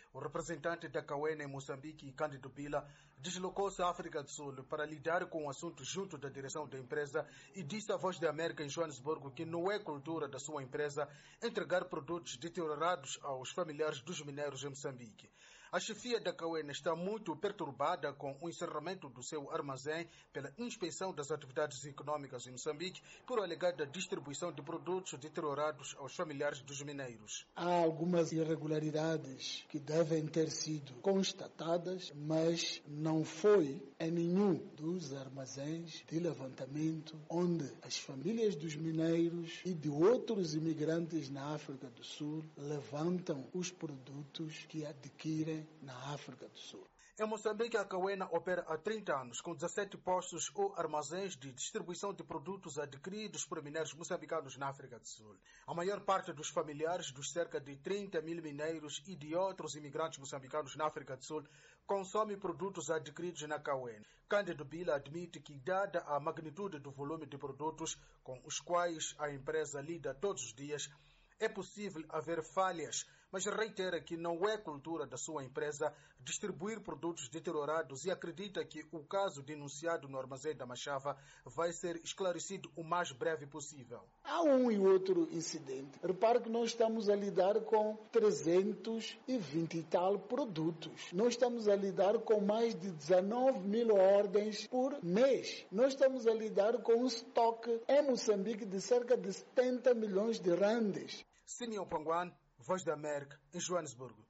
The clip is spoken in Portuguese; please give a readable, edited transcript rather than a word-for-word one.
O representante da Cauena em Moçambique, Cândido Bila, deslocou-se à África do Sul para lidar com o assunto junto da direção da empresa e disse à Voz da América em Joanesburgo que não é cultura da sua empresa entregar produtos deteriorados aos familiares dos mineiros em Moçambique. A chefia da Cauena está muito perturbada com o encerramento do seu armazém pela inspeção das atividades econômicas em Moçambique por alegada distribuição de produtos deteriorados aos familiares dos mineiros. Há algumas irregularidades que devem ter sido constatadas, mas não foi em nenhum dos armazéns de levantamento onde as famílias dos mineiros e de outros imigrantes na África do Sul levantam os produtos que adquirem na África do Sul. Em Moçambique, a Cauena opera há 30 anos, com 17 postos ou armazéns de distribuição de produtos adquiridos por mineiros moçambicanos na África do Sul. A maior parte dos familiares dos cerca de 30 mil mineiros e de outros imigrantes moçambicanos na África do Sul consome produtos adquiridos na Cauena. Cândido Bila admite que, dada a magnitude do volume de produtos com os quais a empresa lida todos os dias, é possível haver falhas, mas reitera que não é cultura da sua empresa distribuir produtos deteriorados e acredita que o caso denunciado no armazém da Machava vai ser esclarecido o mais breve possível. Há um e outro incidente. Repare que nós estamos a lidar com 320 e tal produtos. Nós estamos a lidar com mais de 19 mil ordens por mês. Nós estamos a lidar com um estoque em Moçambique de cerca de 70 milhões de randes. Simeon Panguan, Voz da América, em Joanesburgo.